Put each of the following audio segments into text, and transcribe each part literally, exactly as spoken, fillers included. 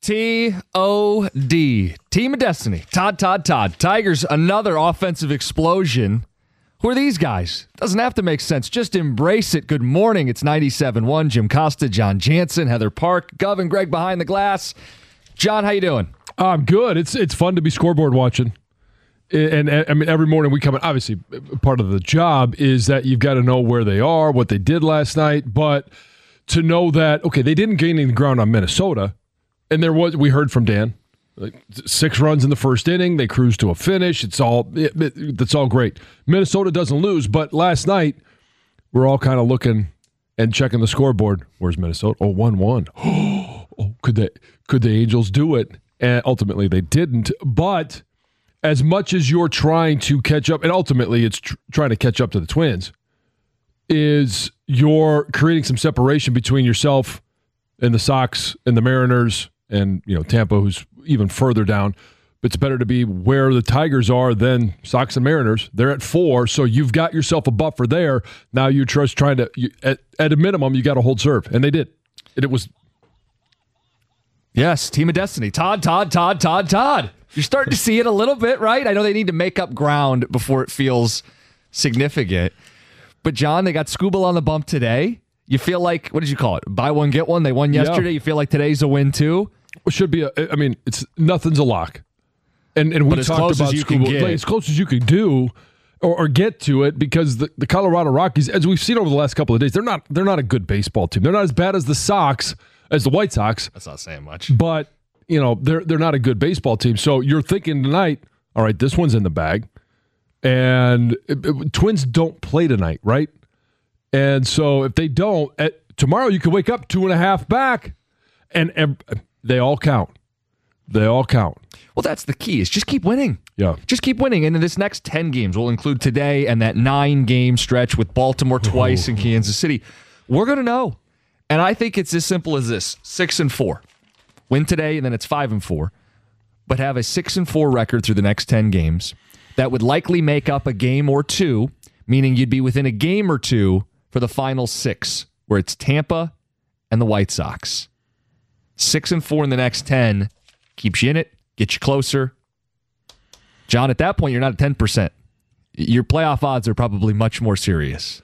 T O D. Team of Destiny. Todd, Todd, Todd. Tigers, another offensive explosion. Who are these guys? Doesn't have to make sense. Just embrace it. Good morning. It's ninety-seven point one. Jim Costa, John Jansen, Heather Park, Gov, and Greg behind the glass. John, how you doing? I'm good. It's it's fun to be scoreboard watching. And, and I mean, every morning we come in, obviously part of the job is that you've got to know where they are, what they did last night, but to know that, okay, they didn't gain any ground on Minnesota, and there was, we heard from Dan, like six runs in the first inning, they cruised to a finish, it's all, it, it, that's all great. Minnesota doesn't lose, but last night, we're all kind of looking and checking the scoreboard. Where's Minnesota? Oh, one one. Oh, could they, could the Angels do it? And ultimately they didn't, but as much as you're trying to catch up, and ultimately it's tr- trying to catch up to the Twins, is you're creating some separation between yourself and the Sox and the Mariners and, you know, Tampa, who's even further down. But it's better to be where the Tigers are than Sox and Mariners. They're at four, so you've got yourself a buffer there. Now you're just trying to, you, at, at a minimum, you got to hold serve. And they did. And it was... Yes, Team of Destiny. Todd, Todd, Todd, Todd, Todd. You're starting to see it a little bit, right? I know they need to make up ground before it feels significant. But, John, they got Skubal on the bump today. You feel like, what did you call it? Buy one, get one. They won yesterday. Yeah. You feel like today's a win, too? It should be a, I mean, it's nothing's a lock. And and we talked about Skubal. Like, as close as you could do or, or get to it, because the, the Colorado Rockies, as we've seen over the last couple of days, they're not they're not a good baseball team. They're not as bad as the Sox, as the White Sox. That's not saying much. But, you know, they're they're not a good baseball team. So you're thinking tonight, all right, this one's in the bag. And it, it, Twins don't play tonight, right? And so if they don't, at, tomorrow you could wake up two and a half back, and, and they all count. They all count. Well, that's the key, is just keep winning. Yeah. Just keep winning. And in this next ten games, we'll include today and that nine-game stretch with Baltimore twice and Kansas City. We're going to know. And I think it's as simple as this. Six and four. Win today, and then it's five and four. But have a six and four record through the next ten games. That would likely make up a game or two, meaning you'd be within a game or two for the final six, where it's Tampa and the White Sox. Six and four in the next ten keeps you in it, gets you closer. John, at that point, you're not at ten percent. Your playoff odds are probably much more serious.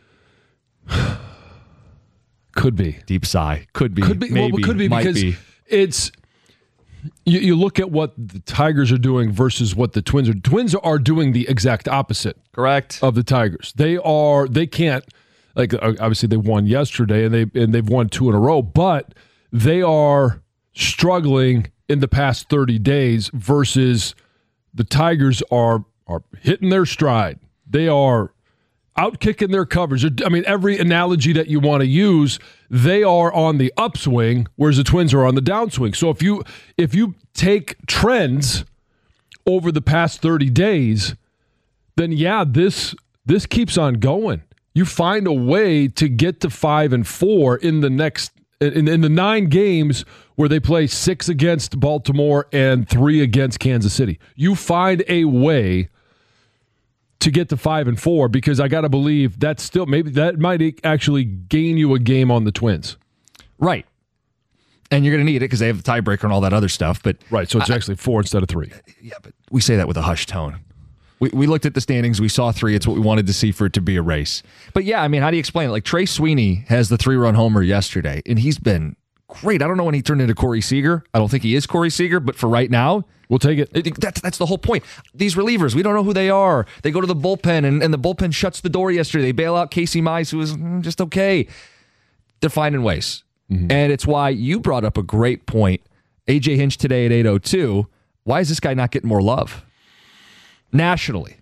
Could be. Deep sigh. Could be. Could be. Maybe. Well, could be Might because be. it's... You, you look at what the Tigers are doing versus what the Twins are. Twins are doing the exact opposite. Correct. Of the Tigers. They are. They can't. Like, obviously they won yesterday and they and they've won two in a row, but they are struggling in the past thirty days versus the Tigers are are hitting their stride. They are out kicking their covers. I mean, every analogy that you want to use, they are on the upswing, whereas the Twins are on the downswing. So if you if you take trends over the past thirty days, then yeah, this this keeps on going. You find a way to get to five and four in the next in, in the nine games where they play six against Baltimore and three against Kansas City. You find a way to get to five and four, because I got to believe that's still, maybe that might actually gain you a game on the Twins. Right. And you're going to need it because they have the tiebreaker and all that other stuff. But right, so it's I, actually four instead of three. Yeah, but we say that with a hushed tone. We we looked at the standings. We saw three. It's what we wanted to see for it to be a race. But yeah, I mean, how do you explain it? Like, Trey Sweeney has the three-run homer yesterday, and he's been great. I don't know when he turned into Corey Seager. I don't think he is Corey Seager, but for right now, we'll take it. it that's, that's the whole point. These relievers, we don't know who they are. They go to the bullpen, and, and the bullpen shuts the door yesterday. They bail out Casey Mize, who was mm, just okay. They're finding ways. Mm-hmm. And it's why you brought up a great point. A J Hinch today at eight oh two. Why is this guy not getting more love? Nationally.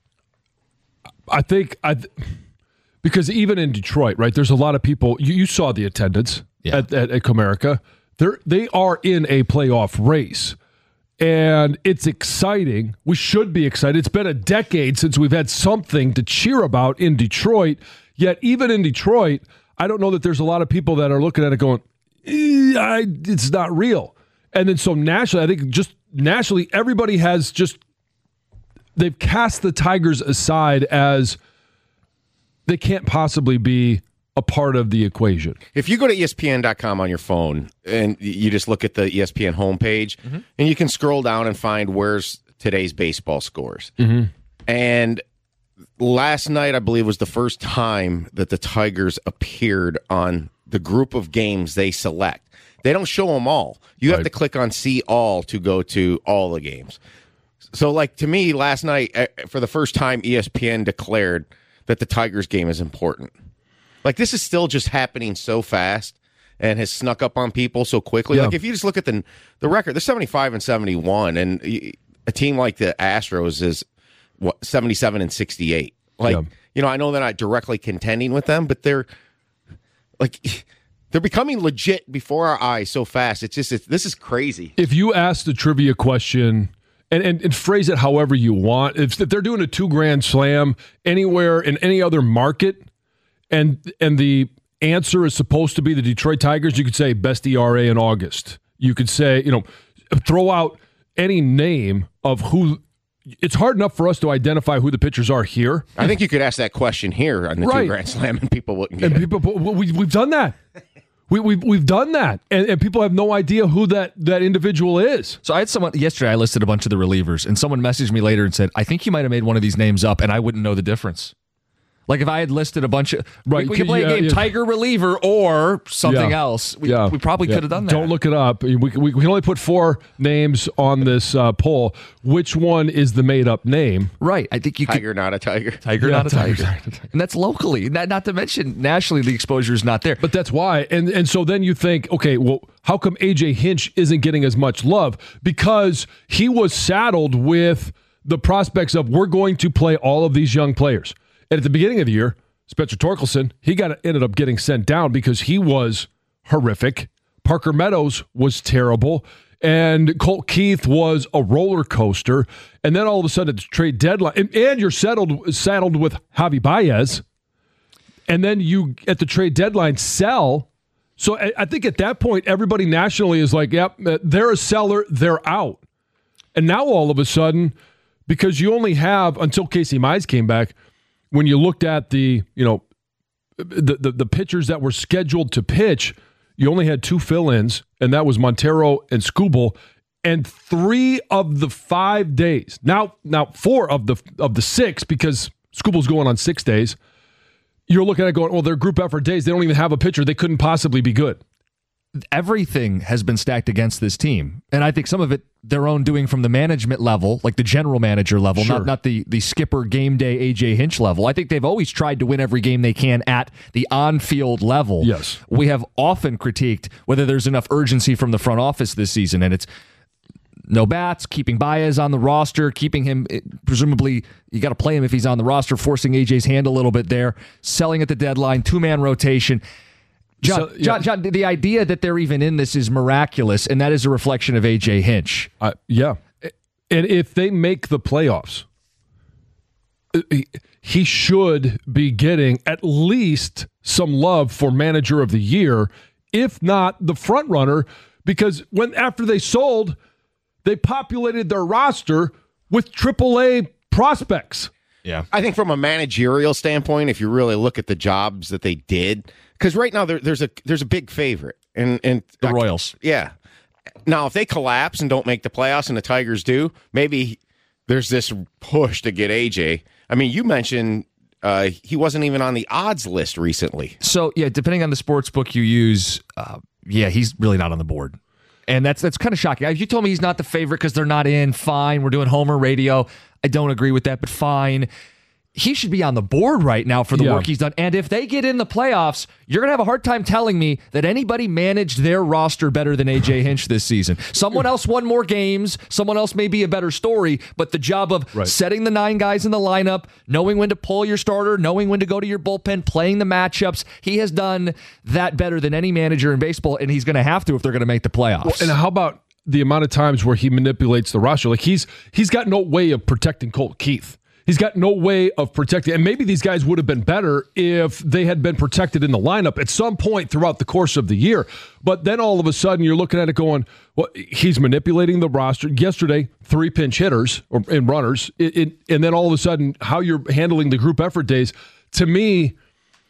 I think, I th- because even in Detroit, right, there's a lot of people, you, you saw the attendance yeah. at, at, at Comerica. They're, they are in a playoff race. And it's exciting. We should be excited. It's been a decade since we've had something to cheer about in Detroit. Yet even in Detroit, I don't know that there's a lot of people that are looking at it going, eh, I, it's not real. And then so nationally, I think just nationally, everybody has just, they've cast the Tigers aside as they can't possibly be a part of the equation. If you go to E S P N dot com on your phone and you just look at the E S P N homepage, mm-hmm. and you can scroll down and find where's today's baseball scores. Mm-hmm. And last night, I believe, was the first time that the Tigers appeared on the group of games they select. They don't show them all. You right. have to click on See All to go to all the games. So, like, to me, last night, for the first time, E S P N declared that the Tigers game is important. Like, this is still just happening so fast and has snuck up on people so quickly. Yeah. Like, if you just look at the the record, they're seventy-five and seventy-one, and a team like the Astros is what seventy-seven and sixty-eight. Like, yeah. you know, I know they're not directly contending with them, but they're like they're becoming legit before our eyes so fast. It's just it's, this is crazy. If you ask the trivia question and, and, and phrase it however you want, if, if they're doing a two grand slam anywhere in any other market, and and the answer is supposed to be the Detroit Tigers, you could say best E R A in August. You could say, you know, throw out any name of who. It's hard enough for us to identify who the pitchers are here. I think you could ask that question here on the right. two Grand Slam, and people wouldn't get and it. People, we, we've done that. We, we've we've done that, and, and people have no idea who that, that individual is. So I had someone yesterday. I listed a bunch of the relievers, and someone messaged me later and said, "I think you might have made one of these names up, and I wouldn't know the difference." Like if I had listed a bunch of right, we, we could play yeah, a game yeah. Tiger reliever or something yeah. else. We, yeah. we probably yeah. could have done that. Don't look it up. We, we, we can only put four names on this uh, poll. Which one is the made up name? Right. I think you Tiger, could, not a tiger. Tiger, yeah, not a tiger. tiger. And that's locally. Not, not to mention nationally, the exposure is not there. But that's why. And and so then you think, okay, well, how come A J Hinch isn't getting as much love? Because he was saddled with the prospects of we're going to play all of these young players. And at the beginning of the year, Spencer Torkelson, he got ended up getting sent down because he was horrific. Parker Meadows was terrible. And Colt Keith was a roller coaster. And then all of a sudden, at the trade deadline, and, and you're settled, saddled with Javi Baez. And then you, at the trade deadline, sell. So I, I think at that point, everybody nationally is like, yep, they're a seller, they're out. And now all of a sudden, because you only have, until Casey Mize came back, when you looked at the, you know, the, the the pitchers that were scheduled to pitch, you only had two fill-ins, and that was Montero and Skubal, and three of the five days. Now, now four of the of the six, because Skubal's going on six days. You're looking at it going, well, they're group effort days. They don't even have a pitcher. They couldn't possibly be good. Everything has been stacked against this team. And I think some of it their own doing from the management level, like the general manager level, sure. not not the, the skipper game day A J Hinch level. I think they've always tried to win every game they can at the on-field level. Yes. We have often critiqued whether there's enough urgency from the front office this season, and it's no bats, keeping Baez on the roster, keeping him, presumably, you got to play him if he's on the roster, forcing A J's hand a little bit there, selling at the deadline, two-man rotation. John, so, yeah. John, John, the idea that they're even in this is miraculous, and that is a reflection of A J Hinch. Uh, yeah. And if they make the playoffs, he should be getting at least some love for manager of the year, if not the front runner, because when after they sold, they populated their roster with triple A prospects. Yeah. I think from a managerial standpoint, if you really look at the jobs that they did, because right now there, there's a there's a big favorite, and and the Royals. Yeah. Now, if they collapse and don't make the playoffs, and the Tigers do, maybe there's this push to get A J. I mean, you mentioned uh, he wasn't even on the odds list recently. So yeah, depending on the sports book you use, uh, yeah, he's really not on the board. And that's that's kind of shocking. If you told me he's not the favorite because they're not in, fine. We're doing Homer radio. I don't agree with that, but fine. He should be on the board right now for the yeah. work he's done. And if they get in the playoffs, you're going to have a hard time telling me that anybody managed their roster better than A J Hinch this season. Someone else won more games. Someone else may be a better story, but the job of right. setting the nine guys in the lineup, knowing when to pull your starter, knowing when to go to your bullpen, playing the matchups, he has done that better than any manager in baseball, and he's going to have to if they're going to make the playoffs. Well, and how about the amount of times where he manipulates the roster? Like he's he's got no way of protecting Colt Keith. He's got no way of protecting, and maybe these guys would have been better if they had been protected in the lineup at some point throughout the course of the year. But then all of a sudden you're looking at it going, well, he's manipulating the roster. Yesterday, three pinch hitters or, and runners, it, it, and then all of a sudden how you're handling the group effort days, to me,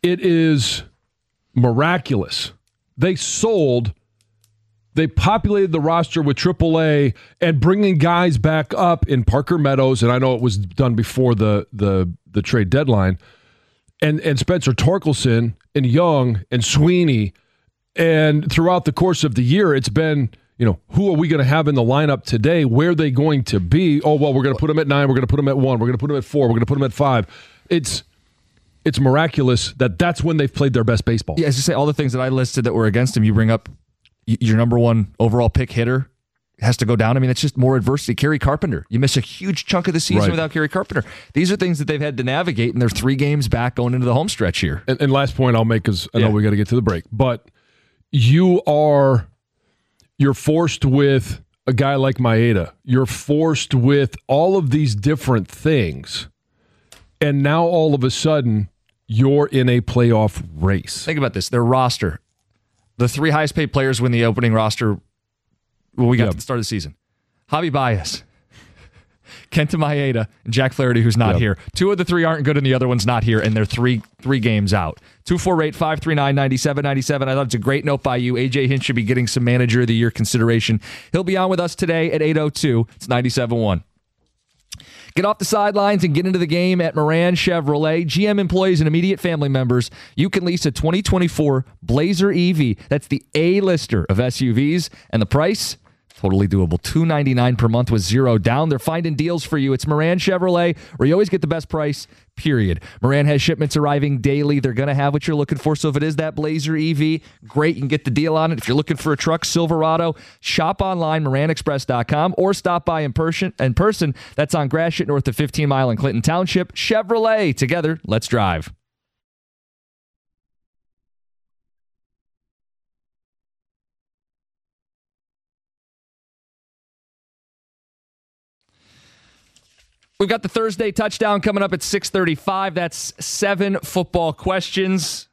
it is miraculous. They sold, they populated the roster with triple A and bringing guys back up in Parker Meadows, and I know it was done before the the, the trade deadline, and, and Spencer Torkelson and Young and Sweeney. And throughout the course of the year, it's been, you know, who are we going to have in the lineup today? Where are they going to be? Oh, well, we're going to put them at nine. We're going to put them at one. We're going to put them at four. We're going to put them at five. It's it's miraculous that that's when they've played their best baseball. Yeah, as you say, all the things that I listed that were against him, you bring up y- your number one overall pick hitter has to go down. I mean, it's just more adversity. Kerry Carpenter. You miss a huge chunk of the season Right. without Kerry Carpenter. These are things that they've had to navigate, and they're three games back going into the home stretch here. And, and last point I'll make, because I know Yeah. we got to get to the break, but you are you're forced with a guy like Maeda. You're forced with all of these different things, and now all of a sudden you're in a playoff race. Think about this. Their roster. The three highest paid players win the opening roster when we got Yep. to the start of the season. Javi Baez, Kenta Maeda, and Jack Flaherty, who's not Yep. here. Two of the three aren't good, and the other one's not here, and they're three three games out. two four eight, five three nine, nine seven nine seven. I thought it's a great note by you. A J Hinch should be getting some Manager of the Year consideration. He'll be on with us today at eight oh two. It's ninety-seven one. Get off the sidelines and get into the game at Moran Chevrolet. G M employees and immediate family members, you can lease a twenty twenty-four Blazer E V. That's the A-lister of S U Vs. And the price? Totally doable. two hundred ninety-nine dollars per month with zero down. They're finding deals for you. It's Moran Chevrolet, where you always get the best price, period. Moran has shipments arriving daily. They're going to have what you're looking for. So if it is that Blazer E V, great. You can get the deal on it. If you're looking for a truck, Silverado, shop online, moran express dot com, or stop by in person. In person. That's on Gratiot, north of fifteen mile in Clinton Township. Chevrolet. Together, let's drive. We've got the Thursday touchdown coming up at six thirty-five. That's seven football questions.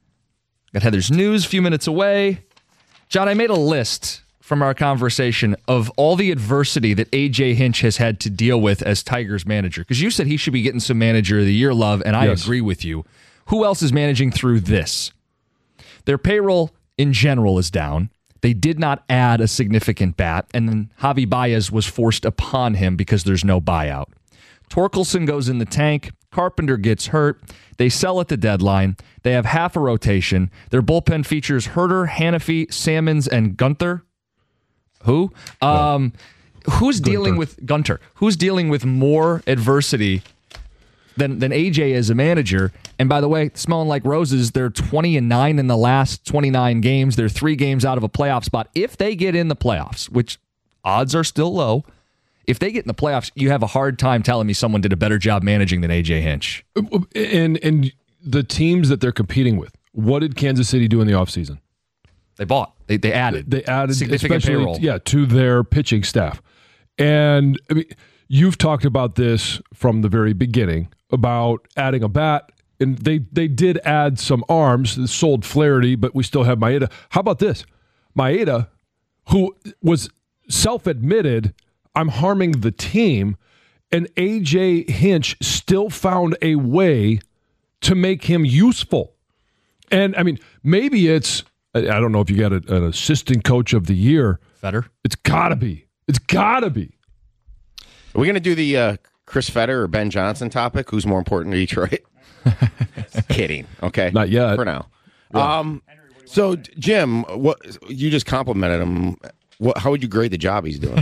Got Heather's news a few minutes away. John, I made a list from our conversation of all the adversity that A J Hinch has had to deal with as Tigers manager. Because you said he should be getting some Manager of the Year love, and I Yes. agree with you. Who else is managing through this? Their payroll in general is down. They did not add a significant bat, and then Javi Baez was forced upon him because there's no buyout. Torkelson goes in the tank. Carpenter gets hurt. They sell at the deadline. They have half a rotation. Their bullpen features Herter, Hannafy, Salmons, and Gunther. Who? Um, who's dealing with Gunter? Who's dealing with more adversity than than A J as a manager? And by the way, smelling like roses, they're twenty and nine in the last twenty-nine games. They're three games out of a playoff spot. If they get in the playoffs, which odds are still low, if they get in the playoffs, you have a hard time telling me someone did a better job managing than A J Hinch. And and the teams that they're competing with, what did Kansas City do in the offseason? They bought. They they added. They added significant especially, payroll. yeah, to their pitching staff. And I mean, you've talked about this from the very beginning about adding a bat, and they they did add some arms. They sold Flaherty, but we still have Maeda. How about this? Maeda, who was self-admitted, I'm harming the team, and A J Hinch still found a way to make him useful. And I mean, maybe it's, I don't know if you got a, an assistant coach of the year. Fetter. It's gotta be. It's gotta be. Are we going to do the uh, Chris Fetter or Ben Johnson topic? Who's more important to Detroit? Kidding. Okay. Not yet. For now. Um, so, Jim, what you just complimented him. What, how would you grade the job he's doing?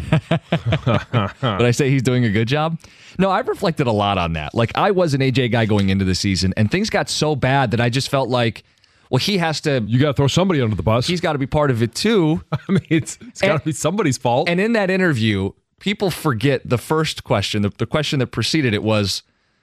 But I say he's doing a good job? No, I've reflected a lot on that. Like, I was an A J guy going into the season, and things got so bad that I just felt like, well, he has to. You got to throw somebody under the bus. He's got to be part of it too. I mean, it's, it's got to And- be somebody's fault. And in that interview, people forget the first question. The, the question that preceded it was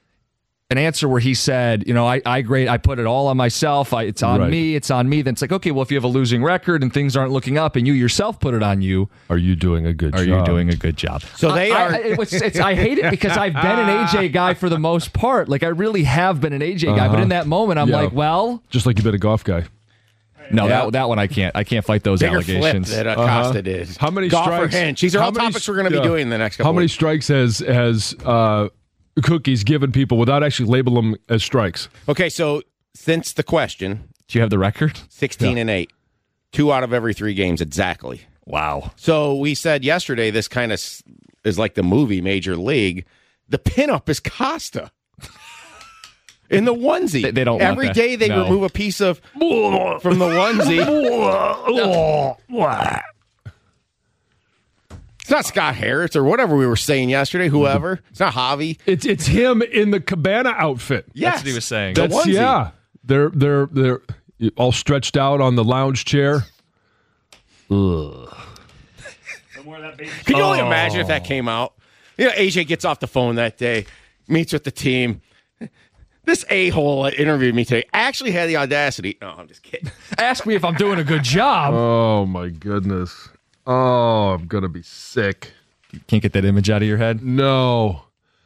an answer where he said, you know, I, I grade, I put it all on myself. I, it's on Right. me. It's on me. Then it's like, okay, well, if you have a losing record and things aren't looking up and you yourself put it on you, Are you doing a good are job? you doing a good job? So they I, are- I, it was, it's, I hate it because I've been an A J guy for the most part. Like, I really have been an A J guy. But in that moment, I'm Yeah. like, well, Just like you've been a golf guy. no, Yeah. that that one I can't. I can't fight those Bigger allegations. flip that Acosta did. How many Golf or strikes? Hinch? These are how all many- topics we're going to yeah. be doing in the next couple How many weeks. strikes has has uh, Cookies given people without actually labeling them as strikes? Okay, so since the question, Do you have the record? sixteen and eight. Two out of every three games exactly. Wow. So we said yesterday this kind of is like the movie Major League. The pinup is Costa. In the onesie. They, they don't Every want that. day they No. remove a piece of from the onesie. It's not Scott Harris or whatever we were saying yesterday, whoever. It's not Javi. It's it's him in the cabana outfit. Yes. That's what he was saying. The That's onesie. yeah. They're they're they're all stretched out on the lounge chair. Ugh. Can you only imagine if that came out? You know, A J gets off the phone that day, meets with the team. This a-hole that interviewed me today actually had the audacity. No, I'm just kidding. Ask me if I'm doing a good job. Oh my goodness. Oh, I'm gonna be sick. Can't get that image out of your head? No.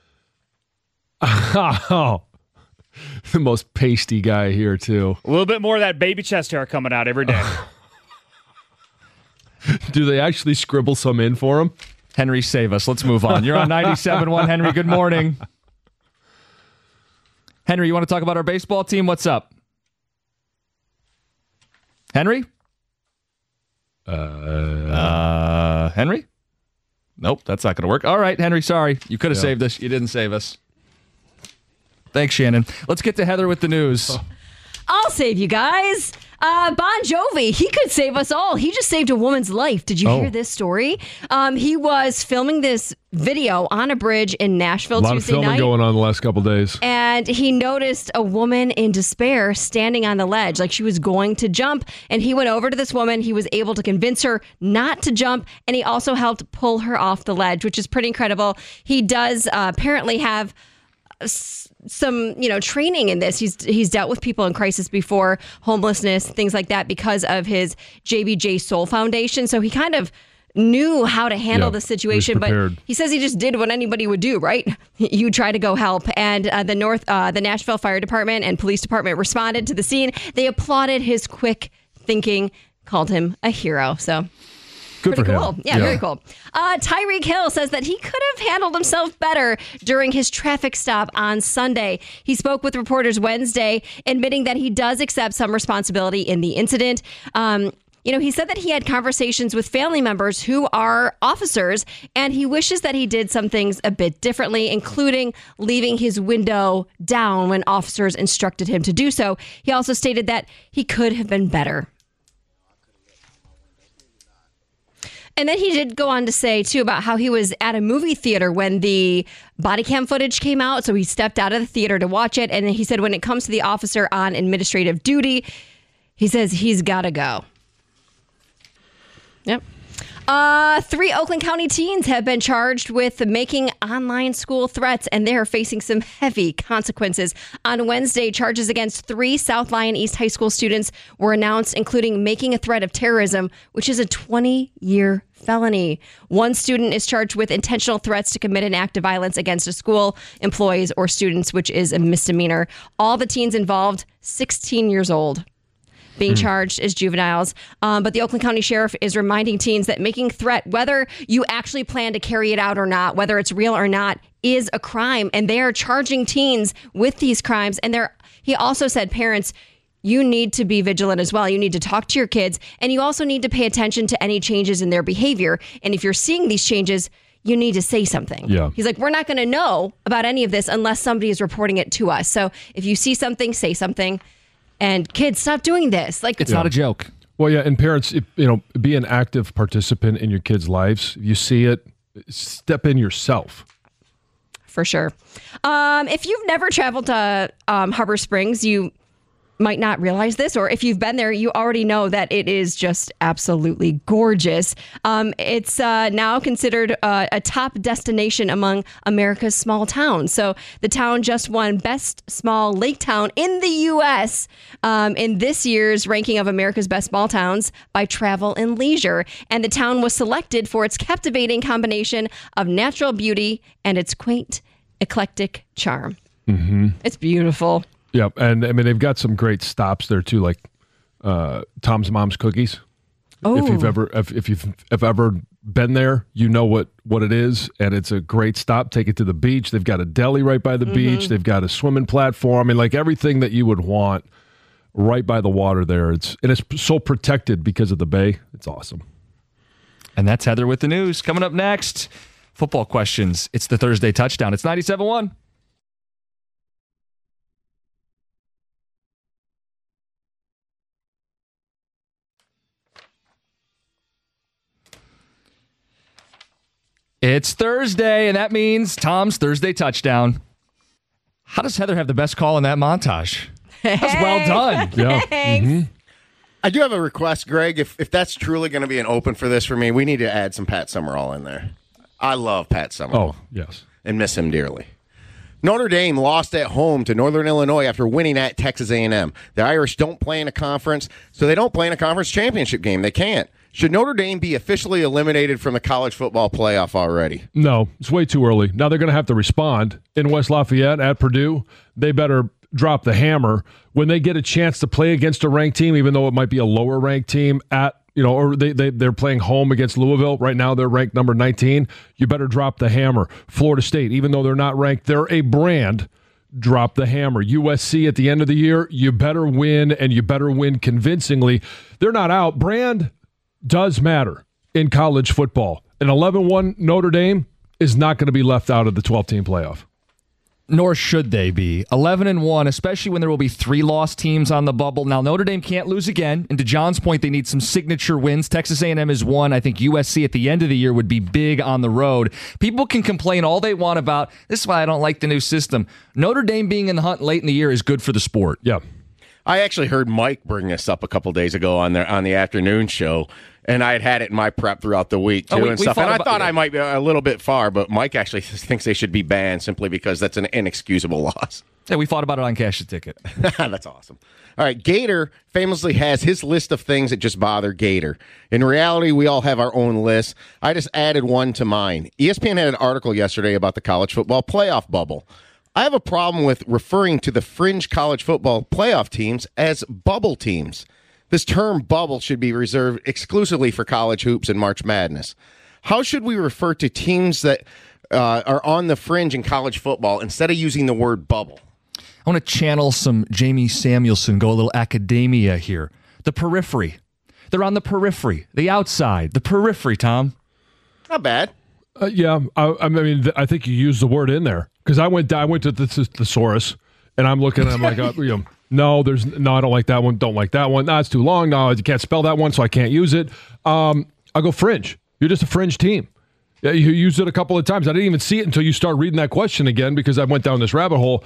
Oh, the most pasty guy here too. A little bit more of that baby chest hair coming out every day. Do they actually scribble some in for him? Henry, save us. Let's move on. You're on ninety-seven point one. Henry, good morning. Henry, you want to talk about our baseball team? What's up? Henry? Uh, uh Henry? Nope, that's not going to work. All right, Henry, sorry. You could have Yeah. saved us. You didn't save us. Thanks, Shannon. Let's get to Heather with the news. Oh. I'll save you guys. Uh, Bon Jovi, he could save us all. He just saved a woman's life. Did you Oh. hear this story? Um, he was filming this video on a bridge in Nashville A lot Tuesday of filming night. going on the last couple days. And he noticed a woman in despair standing on the ledge, like she was going to jump. And he went over to this woman. He was able to convince her not to jump. And he also helped pull her off the ledge, which is pretty incredible. He does uh, apparently have s- some, you know, training in this. He's he's dealt with people in crisis before, homelessness, things like that, because of his J B J Soul Foundation. So he kind of knew how to handle Yeah, the he was situation, but prepared. he says he just did what anybody would do, right? You try to go help. And uh, the North, uh, the Nashville Fire Department and Police Department responded to the scene. They applauded his quick thinking, called him a hero. So Good pretty for cool. him. Yeah, very cool. Uh, Tyreek Hill says that he could have handled himself better during his traffic stop on Sunday. He spoke with reporters Wednesday, admitting that he does accept some responsibility in the incident. Um, You know, he said that he had conversations with family members who are officers, and he wishes that he did some things a bit differently, including leaving his window down when officers instructed him to do so. He also stated that he could have been better. And then he did go on to say, too, about how he was at a movie theater when the body cam footage came out. So he stepped out of the theater to watch it. And he said when it comes to the officer on administrative duty, he says he's got to go. Yep. Uh, three Oakland County teens have been charged with making online school threats, and they are facing some heavy consequences. On Wednesday, charges against three South Lyon East High School students were announced, including making a threat of terrorism, which is a twenty-year felony. One student is charged with intentional threats to commit an act of violence against a school, employees, or students, which is a misdemeanor. All the teens involved, sixteen years old. Being charged as juveniles. Um, but the Oakland County Sheriff is reminding teens that making threat, whether you actually plan to carry it out or not, whether it's real or not, is a crime. And they are charging teens with these crimes. And they're, he also said, parents, you need to be vigilant as well. You need to talk to your kids. And you also need to pay attention to any changes in their behavior. And if you're seeing these changes, you need to say something. Yeah. He's like, we're not going to know about any of this unless somebody is reporting it to us. So if you see something, say something. And kids, stop doing this. Like, It's not a joke. Well, yeah, and parents, if, you know, be an active participant in your kids' lives. If you see it, step in yourself. for sure. Um, if you've never traveled to um, Harbor Springs, you might not realize this, or if you've been there, you already know that it is just absolutely gorgeous. Um, it's uh, now considered uh, a top destination among America's small towns. So the town just won Best Small Lake Town in the U S um, in this year's ranking of America's Best Small Towns by Travel and Leisure. And the town was selected for its captivating combination of natural beauty and its quaint, eclectic charm. Mm-hmm. It's beautiful. Yeah, and I mean they've got some great stops there too, like uh, Tom's Mom's Cookies. Oh. If you've ever if, if you've if ever been there, you know what what it is, and it's a great stop. Take it to the beach. They've got a deli right by the Mm-hmm. beach. They've got a swimming platform. I mean, like everything that you would want right by the water there. It's and it's so protected because of the bay. It's awesome. And that's Heather with the news. Coming up next, football questions. It's the Thursday Touchdown. It's ninety-seven one. It's Thursday, and that means Tom's Thursday Touchdown. How does Heather have the best call in that montage? That's well done. Yeah. Mm-hmm. I do have a request, Greg. If if that's truly going to be an open for this for me, we need to add some Pat Summerall in there. I love Pat Summerall. Oh, yes. And miss him dearly. Notre Dame lost at home to Northern Illinois after winning at Texas A and M. The Irish don't play in a conference, so they don't play in a conference championship game. They can't. Should Notre Dame be officially eliminated from the college football playoff already? No, it's way too early. Now they're going to have to respond in West Lafayette at Purdue. They better drop the hammer when they get a chance to play against a ranked team, even though it might be a lower ranked team at, you know, or they, they, they're playing home against Louisville. Right now they're ranked number nineteen. You better drop the hammer. Florida State, even though they're not ranked, they're a brand. Drop the hammer. U S C at the end of the year, you better win, and you better win convincingly. They're not out. Brand does matter in college football. An eleven one Notre Dame is not going to be left out of the twelve-team playoff. Nor should they be. eleven and one, especially when there will be three lost teams on the bubble. Now, Notre Dame can't lose again. And to John's point, they need some signature wins. Texas A and M is one. I think U S C at the end of the year would be big on the road. People can complain all they want about, this is why I don't like the new system. Notre Dame being in the hunt late in the year is good for the sport. Yeah. I actually heard Mike bring this up a couple days ago on their on the afternoon show, and I had had it in my prep throughout the week too oh, we, and we stuff. And about, I thought yeah. I might be a little bit far, but Mike actually thinks they should be banned simply because that's an inexcusable loss. Yeah, we fought about it on Cash the Ticket. That's awesome. All right, Gator famously has his list of things that just bother Gator. In reality, we all have our own lists. I just added one to mine. E S P N had an article yesterday about the college football playoff bubble. I have a problem with referring to the fringe college football playoff teams as bubble teams. This term bubble should be reserved exclusively for college hoops and March Madness. How should we refer to teams that uh, are on the fringe in college football instead of using the word bubble? I want to channel some Jamie Samuelson, go a little academia here. The periphery. They're on the periphery, the outside, the periphery, Tom. Not bad. Uh, yeah, I, I mean, th- I think you used the word in there because I went, I went to the thesaurus and I'm looking and I'm like, uh, you know, no, there's no, I don't like that one. Don't like that one. No, it's too long. No, you can't spell that one, so I can't use it. Um, I'll go fringe. You're just a fringe team. Yeah, you used it a couple of times. I didn't even see it until you start reading that question again because I went down this rabbit hole.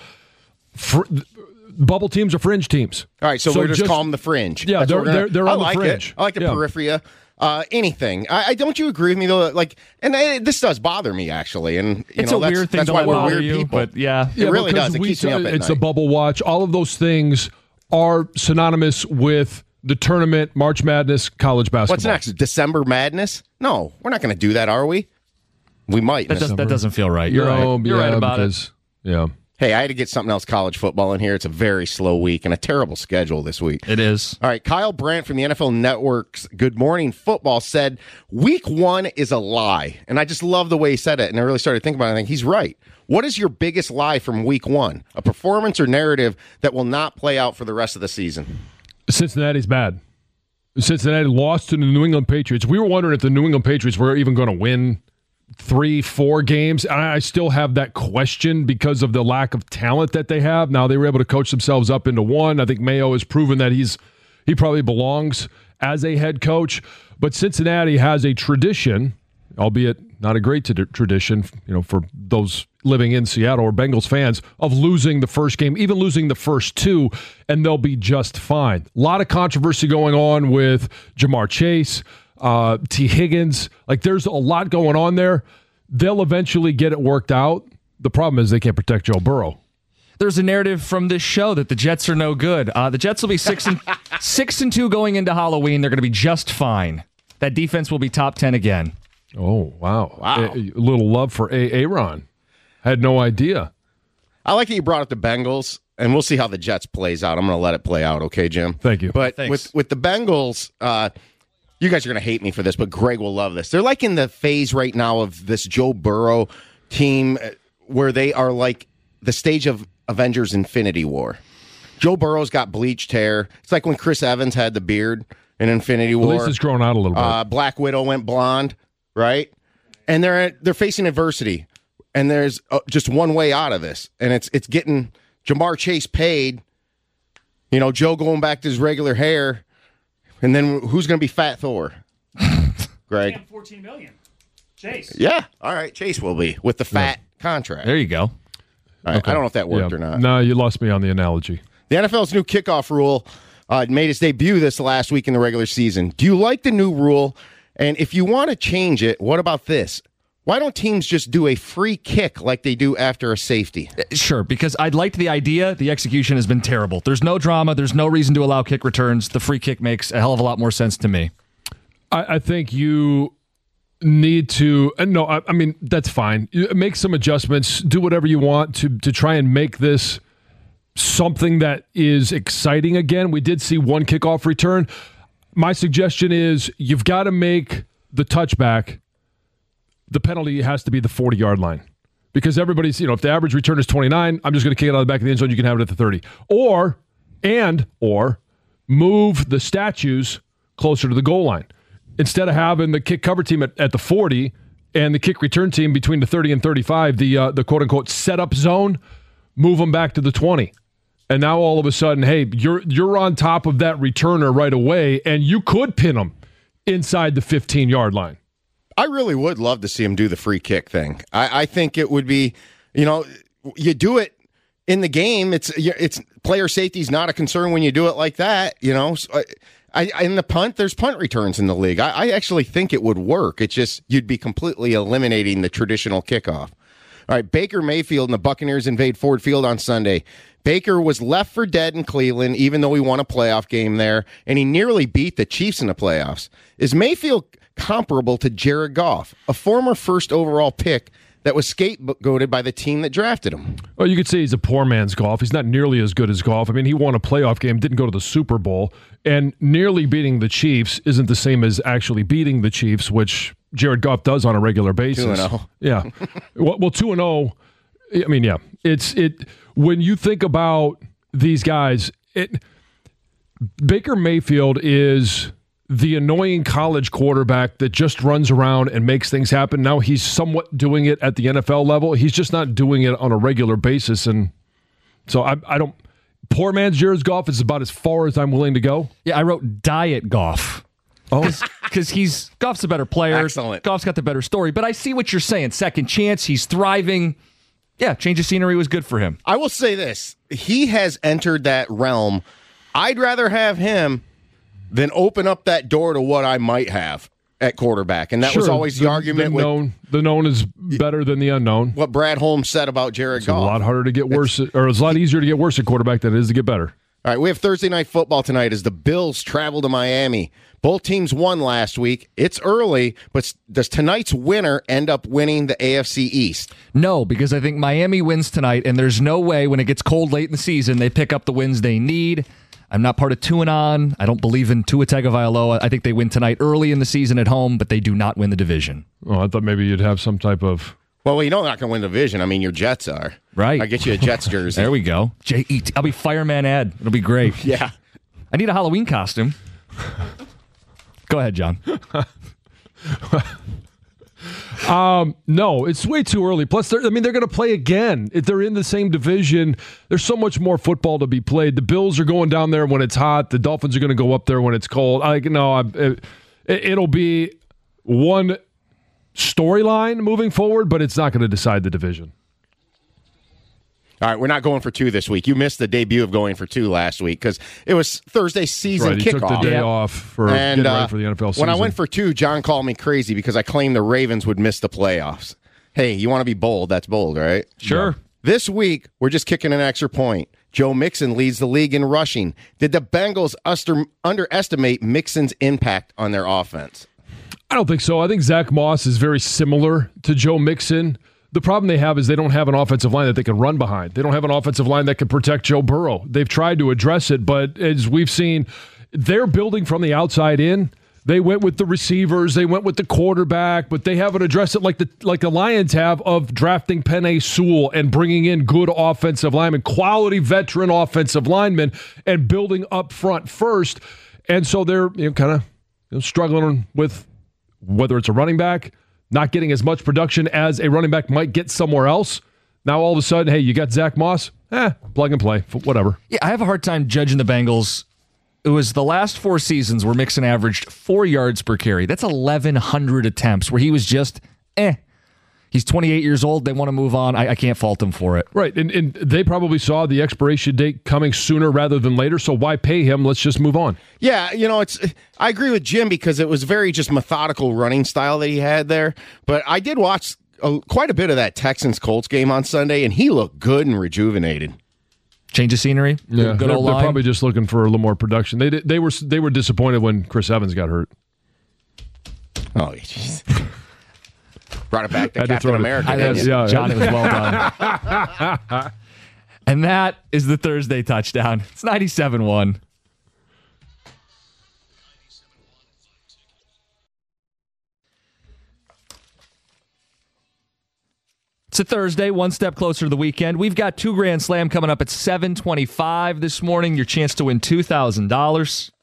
Fr- bubble teams are fringe teams. All right, so, so we're just, just call them the fringe. Yeah, That's they're, what we're gonna, they're, they're I on like the fringe. It. I like the yeah. peripheria. Uh, anything. I, I don't you agree with me though? Like, and I, this does bother me actually. And you it's know, a that's, weird thing that's to why let we're bother weird you, people. but yeah, yeah it really does. It we, keeps me up at It's night. a bubble watch. All of those things are synonymous with the tournament, March Madness, college basketball. What's next? December Madness? No, we're not going to do that, are we? We might. That, does, that doesn't feel right. You're no, right. You're yeah, right about because, it. Yeah. Hey, I had to get something else college football in here. It's a very slow week and a terrible schedule this week. It is. All right, Kyle Brandt from the N F L Network's Good Morning Football said, week one is a lie. And I just love the way he said it. And I really started thinking about it. I think he's right. What is your biggest lie from week one? A performance or narrative that will not play out for the rest of the season? Cincinnati's bad. Cincinnati lost to the New England Patriots. We were wondering if the New England Patriots were even going to win three, four games. And I still have that question because of the lack of talent that they have. Now they were able to coach themselves up into one. I think Mayo has proven that he's he probably belongs as a head coach. But Cincinnati has a tradition, albeit not a great t- tradition, you know, for those living in Seattle or Bengals fans, of losing the first game, even losing the first two, and they'll be just fine. A lot of controversy going on with Jamar Chase, uh, T. Higgins. Like, there's a lot going on there. They'll eventually get it worked out. The problem is they can't protect Joe Burrow. There's a narrative from this show that the Jets are no good. Uh, the Jets will be six and six and two going into Halloween. They're going to be just fine. That defense will be top ten again. Oh, wow. Wow. A, a little love for A. Aaron. Had no idea. I like that you brought up the Bengals, and we'll see how the Jets plays out. I'm going to let it play out, okay, Jim? Thank you. But Thanks. with with the Bengals, uh, you guys are going to hate me for this, but Greg will love this. They're like in the phase right now of this Joe Burrow team where they are like the stage of Avengers Infinity War. Joe Burrow's got bleached hair. It's like when Chris Evans had the beard in Infinity War. At least it's grown out a little bit. Uh, Black Widow went blonde, right? And they're they're facing adversity, and there's uh, just one way out of this, and it's it's getting Jamar Chase paid. You know, Joe going back to his regular hair, and then who's going to be Fat Thor? Greg, fourteen million. Chase. Yeah, all right, Chase will be with the fat yeah. contract. There you go. All right, okay. I don't know if that worked yeah. or not. No, you lost me on the analogy. The N F L's new kickoff rule uh, made its debut this last week in the regular season. Do you like the new rule? And if you want to change it, what about this? Why don't teams just do a free kick like they do after a safety? Sure, because I liked the idea. The execution has been terrible. There's no drama. There's no reason to allow kick returns. The free kick makes a hell of a lot more sense to me. I, I think you need to, and no, I, I mean, that's fine. You make some adjustments. Do whatever you want to to try and make this something that is exciting again. We did see one kickoff return. My suggestion is you've got to make the touchback, the penalty has to be the forty-yard line. Because everybody's, you know, if the average return is twenty-nine, I'm just going to kick it out of the back of the end zone, you can have it at the thirty. Or, and, or, move the statues closer to the goal line. Instead of having the kick cover team at, at the forty and the kick return team between the thirty and thirty-five, the uh, the quote-unquote setup zone, move them back to the twenty. And now all of a sudden, hey, you're you're on top of that returner right away, and you could pin them inside the fifteen-yard line. I really would love to see him do the free kick thing. I, I think it would be, you know, you do it in the game. It's it's player safety is not a concern when you do it like that. You know, so I, I in the punt, there's punt returns in the league. I, I actually think it would work. It's just you'd be completely eliminating the traditional kickoff. All right, Baker Mayfield and the Buccaneers invade Ford Field on Sunday. Baker was left for dead in Cleveland, even though he won a playoff game there, and he nearly beat the Chiefs in the playoffs. Is Mayfield comparable to Jared Goff, a former first overall pick that was scapegoated by the team that drafted him? Well, you could say he's a poor man's Goff. He's not nearly as good as Goff. I mean, he won a playoff game, didn't go to the Super Bowl, and nearly beating the Chiefs isn't the same as actually beating the Chiefs, which Jared Goff does on a regular basis. two and oh Yeah. well, well, two and oh I mean, yeah. It's it when you think about these guys, it Baker Mayfield is the annoying college quarterback that just runs around and makes things happen. Now he's somewhat doing it at the N F L level. He's just not doing it on a regular basis. And so I, I don't – poor man's Jared Goff is about as far as I'm willing to go. Yeah, I wrote Diet Goff. Oh, because he's Goff's a better player. Excellent. Goff's got the better story. But I see what you're saying. Second chance, he's thriving. Yeah, change of scenery was good for him. I will say this. He has entered that realm. I'd rather have him than open up that door to what I might have at quarterback. And that sure, was always the, the argument. The known, with, the known is better than the unknown. What Brad Holmes said about Jared it's Goff. a lot harder to get worse, it's, or it's a lot easier to get worse at quarterback than it is to get better. All right, we have Thursday Night Football tonight as the Bills travel to Miami. Both teams won last week. It's early, but does tonight's winner end up winning the A F C East? No, because I think Miami wins tonight, and there's no way when it gets cold late in the season they pick up the wins they need. I'm not part of two and on. I don't believe in Tua Tagovailoa. I think they win tonight early in the season at home, but they do not win the division. Oh, I thought maybe you'd have some type of... Well, you know they're not going to win the division. I mean, your Jets are. Right. I get you a Jets jersey. There we go. J E T. I'll be Fireman Ed. It'll be great. Yeah. I need a Halloween costume. Go ahead, John. um, no, it's way too early. Plus, I mean, they're going to play again. If they're in the same division, there's so much more football to be played. The Bills are going down there when it's hot. The Dolphins are going to go up there when it's cold. I no, I, it, it'll be one storyline moving forward, but it's not going to decide the division. All right, we're not going for two this week. You missed the debut of going for two last week because it was Thursday season right, he kickoff. took the day off for and, getting uh, ready for the N F L season. When I went for two, John called me crazy because I claimed the Ravens would miss the playoffs. Hey, you want to be bold? That's bold, right? Sure. Yeah. This week, we're just kicking an extra point. Joe Mixon leads the league in rushing. Did the Bengals uster- underestimate Mixon's impact on their offense? I don't think so. I think Zach Moss is very similar to Joe Mixon. The problem they have is they don't have an offensive line that they can run behind. They don't have an offensive line that can protect Joe Burrow. They've tried to address it, but as we've seen, they're building from the outside in. They went with the receivers, they went with the quarterback, but they haven't addressed it like the like the Lions have of drafting Penei Sewell and bringing in good offensive linemen, quality veteran offensive linemen, and building up front first. And so they're you know, kind of you know, struggling with whether it's a running back, not getting as much production as a running back might get somewhere else. Now all of a sudden, hey, you got Zach Moss? Eh, plug and play, whatever. Yeah, I have a hard time judging the Bengals. It was the last four seasons where Mixon averaged four yards per carry. That's eleven hundred attempts where he was just, eh. He's twenty-eight years old. They want to move on. I, I can't fault him for it. Right, and, and they probably saw the expiration date coming sooner rather than later, so why pay him? Let's just move on. Yeah, you know, it's. I agree with Jim because it was very just methodical running style that he had there. But I did watch a, quite a bit of that Texans-Colts game on Sunday, and he looked good and rejuvenated. Change of scenery. Yeah, good they're, old they're line. probably just looking for a little more production. They they were they were disappointed when Chris Evans got hurt. Oh, jeez. Brought it back to Had to Captain throw it- America. I didn't guess, you? Yeah, John, it was well done. And that is the Thursday touchdown. It's ninety-seven one. It's a Thursday, one step closer to the weekend. We've got two Grand Slam coming up at seven twenty-five this morning. Your chance to win two thousand dollars.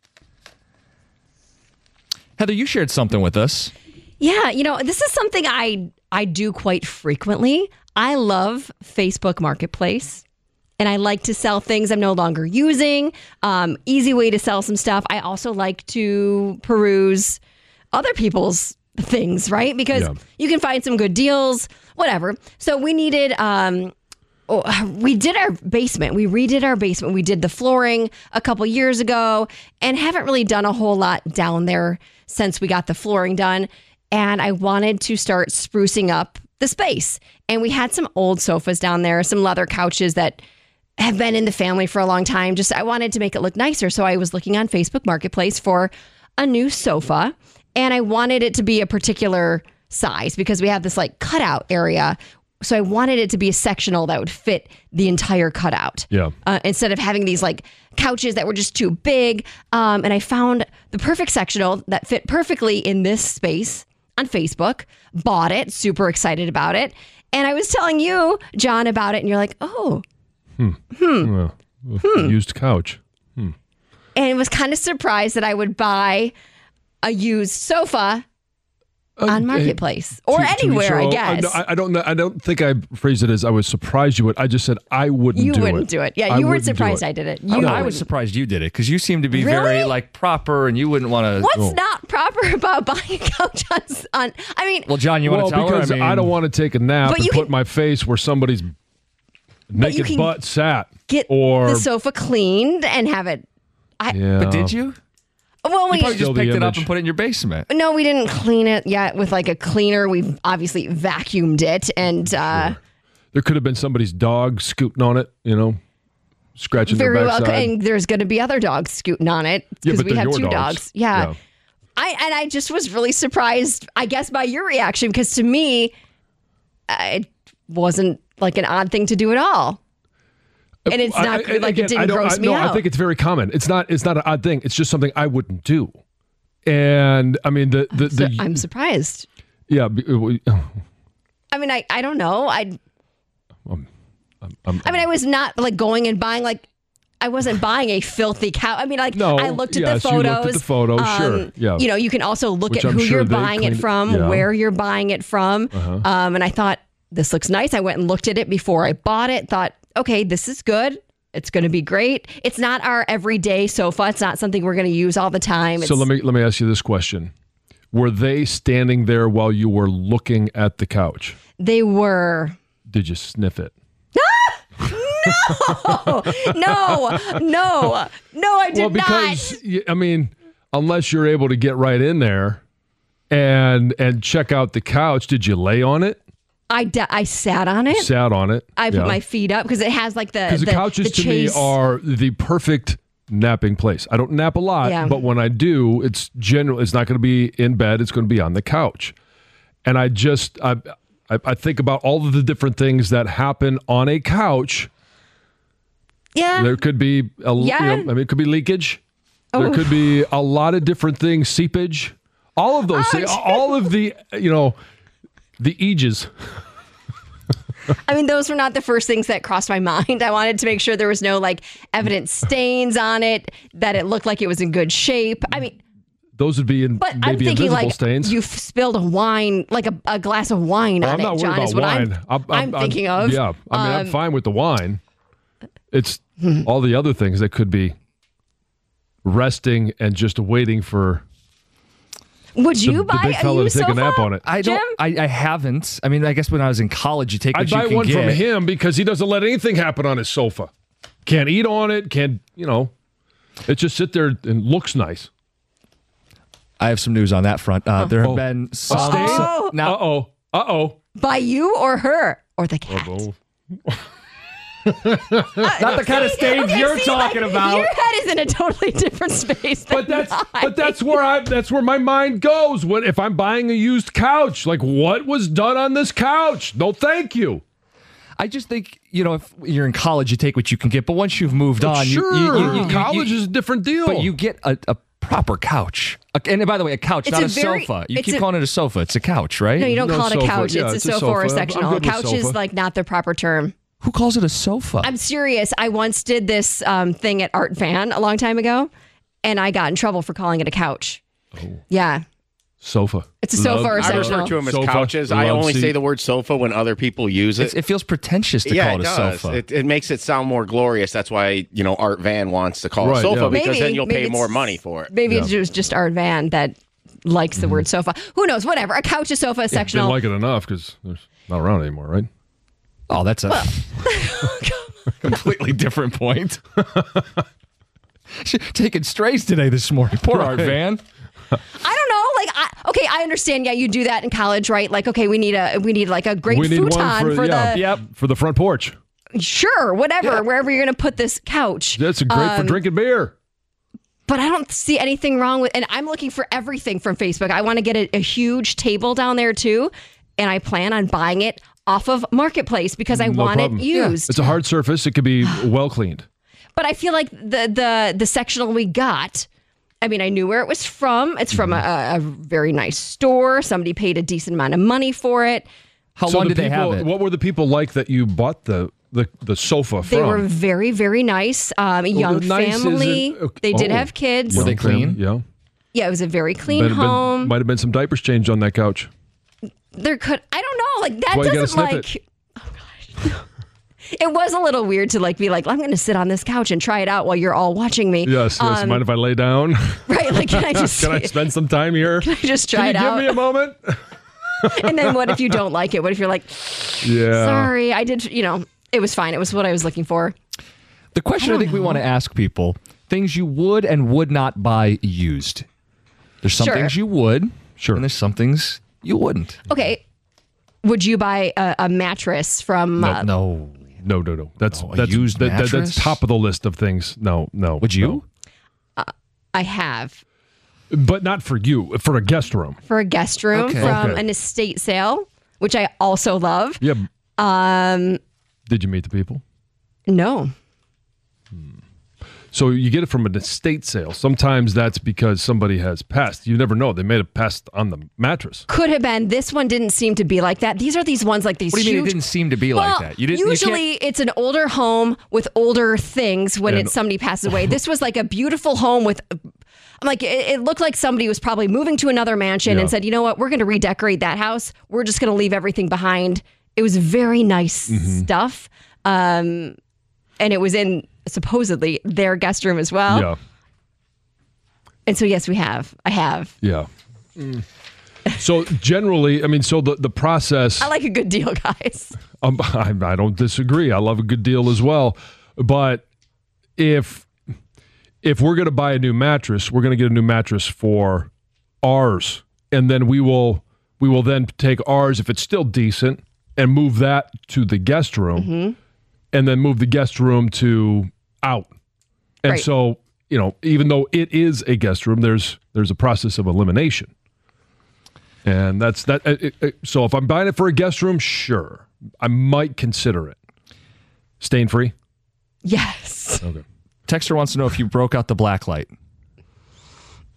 Heather, you shared something with us. Yeah, you know, this is something I I do quite frequently. I love Facebook Marketplace, and I like to sell things I'm no longer using. Um, easy way to sell some stuff. I also like to peruse other people's things, right? Because Yeah. you can find some good deals, whatever. So we needed, um, oh, we did our basement. We redid our basement. We did the flooring a couple years ago and haven't really done a whole lot down there since we got the flooring done. And I wanted to start sprucing up the space. And we had some old sofas down there, some leather couches that have been in the family for a long time. Just I wanted to make it look nicer. So I was looking on Facebook Marketplace for a new sofa. And I wanted it to be a particular size because we have this like cutout area. So I wanted it to be a sectional that would fit the entire cutout. Yeah. Uh, instead of having these like couches that were just too big. Um, and I found the perfect sectional that fit perfectly in this space on Facebook, bought it, super excited about it. And I was telling you, John, about it. And you're like, oh, Well, used couch. and it was kind of surprised that I would buy a used sofa on Marketplace or To- to each anywhere, your I own. guess. I, I don't know. I don't think I phrased it as I was surprised you would. I just said I wouldn't you do wouldn't it. do it. Yeah, I you weren't wouldn't do surprised it. I did it. I, You I was wouldn't. surprised you did it because you seem to be Really? very like proper and you wouldn't want to. What's not proper about buying a couch on, on I mean, Well, John, you want Well, to tell because her? I, mean, I don't want to take a nap But and you put can- my face where somebody's naked can butt sat. get or the sofa cleaned and have it. I, yeah. But did you? Well, we You probably Still just the picked it up image. and put it in your basement. no, we didn't clean it yet with like a cleaner. We've obviously vacuumed it, and uh, There could have been somebody's dog scooting on it, you know, scratching very their well. backside. And there's going to be other dogs scooting on it Yeah, because but we they're have your two dogs. dogs. Yeah. Yeah. I and I just was really surprised, I guess, by your reaction because to me, uh, it wasn't like an odd thing to do at all. And it's I- not I- like again, it didn't I don't- gross I, me no, out. I think it's very common. It's not. It's not an odd thing. It's just something I wouldn't do. And I mean the the, So the I'm surprised. yeah. be- we- I mean, I, I don't know. I I'm- I mean, I was not like going and buying like I wasn't buying a filthy cow. I mean, like No, I looked at yes, the you photos. looked at the photos, sure, yeah. You know, you can also look Which at I'm who sure you're they buying it cleaned- from, yeah. where you're buying it from. Uh-huh. Um, and I thought this looks nice. I went and looked at it before I bought it. Thought, okay, this is good. It's going to be great. It's not our everyday sofa. It's not something we're going to use all the time. It's, So let me let me ask you this question: were they standing there while you were looking at the couch? They were. Did you sniff it? no, no, no. I did well, because y- I mean, unless you're able to get right in there and and check out the couch, did you lay on it? I, d- I sat on it. Sat on it? I put Yeah. my feet up because it has like the Because the, the couches the to chase. me are the perfect napping place. I don't nap a lot, Yeah. but when I do, it's general. It's not going to be in bed. It's going to be on the couch. And I just I, I I think about all of the different things that happen on a couch. yeah. There could be a Yeah. you know, I mean, it could be leakage. There could be a lot of different things, seepage, all of those Oh, things, all of the, you know, the ages. I mean, those were not the first things that crossed my mind. I wanted to make sure there was no like evident stains on it, that it looked like it was in good shape. I mean, Those would be in, but maybe I'm thinking invisible like stains. you've spilled a wine, like a, a glass of wine Well, on I'm not it, worried John, about is what wine. I'm, I'm, I'm, I'm thinking of. Yeah, I mean, I'm Um, fine with the wine. It's all the other things that could be resting and just waiting for Would the, you the buy big a fella to used take a sofa? nap on it. I don't. Jim? I, I haven't. I mean, I guess when I was in college, you take what I'd you buy can one get. from him because he doesn't let anything happen on his sofa. Can't eat on it. Can't, you know, it just sit there and looks nice. I have some news on that front. Uh, there have Oh. been some. stain? some- now, Uh-oh. Uh-oh. By you or her or the cat? Uh-oh. not the kind of stains Okay, you're see, talking like, about. Your head is in a totally different space. Than But that's mine. but that's where I that's where my mind goes when if I'm buying a used couch. Like, what was done on this couch? No, thank you. I just think, you know, if you're in college, you take what you can get. But once you've moved on, you- Sure, you, you, you, you, college you- is a different deal. But you get a, a proper couch. A- And by the way, a couch, It's not a a, very- sofa. You it's keep a- calling it a sofa. It's a couch, right? No, you don't No, call it a sofa. couch. Yeah, it's, it's a a sofa or a sofa. I'm sectional. good with Couch is sofa. like not the proper term. Who calls it a sofa? I'm serious. I once did this um, thing at Art Van a long time ago, and I got in trouble for calling it a couch. Yeah. sofa. It's a sofa or a I refer sectional. to them as Sofa, couches. I love only seat. say the word sofa when other people use It's, it. it feels pretentious to yeah, call it, it a does. sofa. It, it makes it sound more glorious. That's why, you know, Art Van wants to call it Right, a sofa yeah. because Maybe- then you'll maybe pay more it's- money for it. Maybe Yeah. it was just Art Van that likes the word sofa. Who knows? Whatever. A couch, a sofa, a Didn't sectional. like it enough because there's not around anymore, right? oh, that's a completely different point. Taking strays today this morning. Poor Art Right. Van. I don't know. Like, I, okay, I understand. Yeah, you do that in college, right? Like, okay, we need a we need like a great we need futon one for, for yeah, the Yep. for the front porch. sure, whatever, wherever you're going to put this couch. That's great Um, for drinking beer. But I don't see anything wrong with, and I'm looking for everything from Facebook. I want to get a, a huge table down there too, and I plan on buying it off of Marketplace because I No want problem. it used. It's a hard surface. It could be well cleaned. But I feel like the the the sectional we got. I mean, I knew where it was from. It's from a, a very nice store. Somebody paid a decent amount of money for it. How So long the did they people, have it? What were the people like that you bought the the, the sofa They from? were very, very nice. Um, a young nice isn't- family. okay. They did Oh. have kids. Were they Young family, clean? Yeah. Yeah, it was a very clean Might have been- home. might have been some diapers changed on that couch. There could I don't know. Like that why you gotta doesn't sniff like. Oh gosh. It was a little weird to like be like, I'm going to sit on this couch and try it out while you're all watching me. Yes, yes. Um, Mind if I lay down? Right? Like, can I just Can I spend some time here? can I just try Can it you give out? me a moment? And then what if you don't like it? What if you're like, Yeah. sorry, I did. You know, it was fine. It was what I was looking for. The question I, think we want to ask people, things you would and would not buy used. There's some Sure. things you would, Sure. and there's some things you wouldn't. Okay. Would you buy a, a mattress from? Uh, No. No, no, no. That's No, a that's used that, that- that's mattress? top of the list of things. No, no. Would you? I have no. But not for you. For a guest room. for a guest room Okay. from Okay. an estate sale, which I also love. Yeah. Um, Did you meet the people? no. So you get it from an estate sale. Sometimes that's because somebody has passed. You never know. They may have passed on the mattress. Could have been. This one didn't seem to be like that. These are these ones like these What do you mean it huge. didn't seem to be Well, like that? You didn't. you can't- usually it's an older home with older things when And- it's somebody passes away. This was like a beautiful home with. I'm like, it, it looked like somebody was probably moving to another mansion Yeah. and said, you know what, we're going to redecorate that house. We're just going to leave everything behind. It was very nice Mm-hmm. stuff. Um, and it was in supposedly their guest room as well. Yeah. And so, yes, we have. I have. Yeah. So generally, I mean, so the, the process, I like a good deal, guys. um, I, I don't disagree. I love a good deal as well. But if if we're going to buy a new mattress, we're going to get a new mattress for ours, and then we will we will then take ours if it's still decent and move that to the guest room, Mm-hmm. and then move the guest room to out. And Right. so, you know, even though it is a guest room, there's there's a process of elimination. And that's that. It, it, so if I'm buying it for a guest room, sure, I might consider it. Stain free. Yes. Okay. Texter wants to know if you broke out the black light.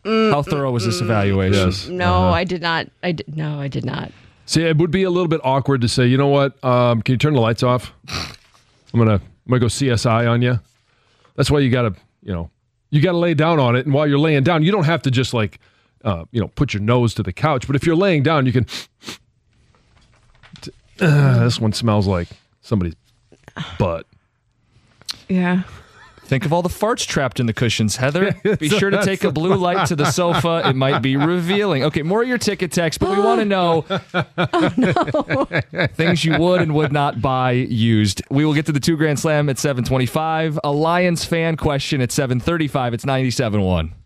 How thorough was this evaluation? Yes. No, Uh-huh. I did not. I did, no, I did not. See, it would be a little bit awkward to say, you know what? Um, can you turn the lights off? I'm gonna, I'm gonna go C S I on you. That's why you gotta, you know, you gotta lay down on it. And while you're laying down, you don't have to just like, uh, you know, put your nose to the couch. But if you're laying down, you can. Uh, this one smells like somebody's butt. Yeah. Think of all the farts trapped in the cushions, Heather. Be sure to take a blue light to the sofa. It might be revealing. Okay, more of your ticket text, but we want to know Oh, no. things you would and would not buy used. We will get to the two Grand Slam at seven twenty-five. A Lions fan question at seven thirty-five. It's ninety-seven one.